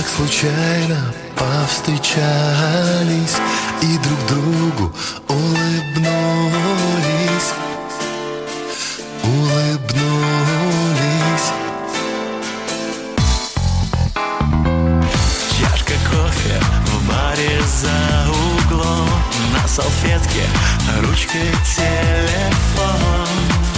случайно повстречались и друг другу улыбнулись, улыбнулись. Чашка кофе в баре за углом, на салфетке ручкой телефон.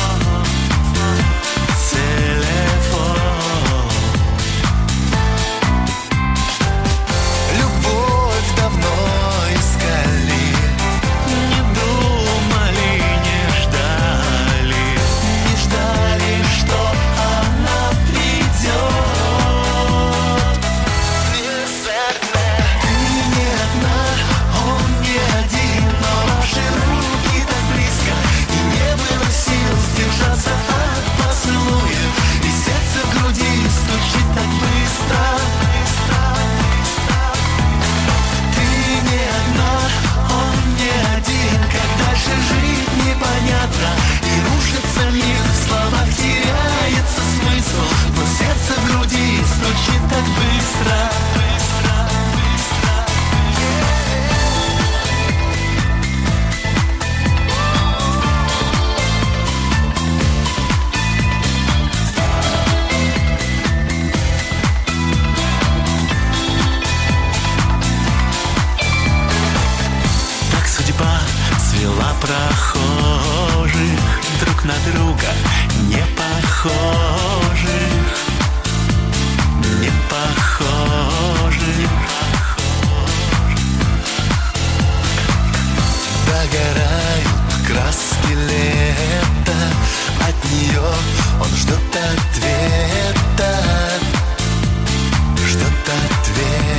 Свела прохожих друг на друга, не похожих, не похожих. Догорают краски лета, от нее он ждет ответа, ждет ответа.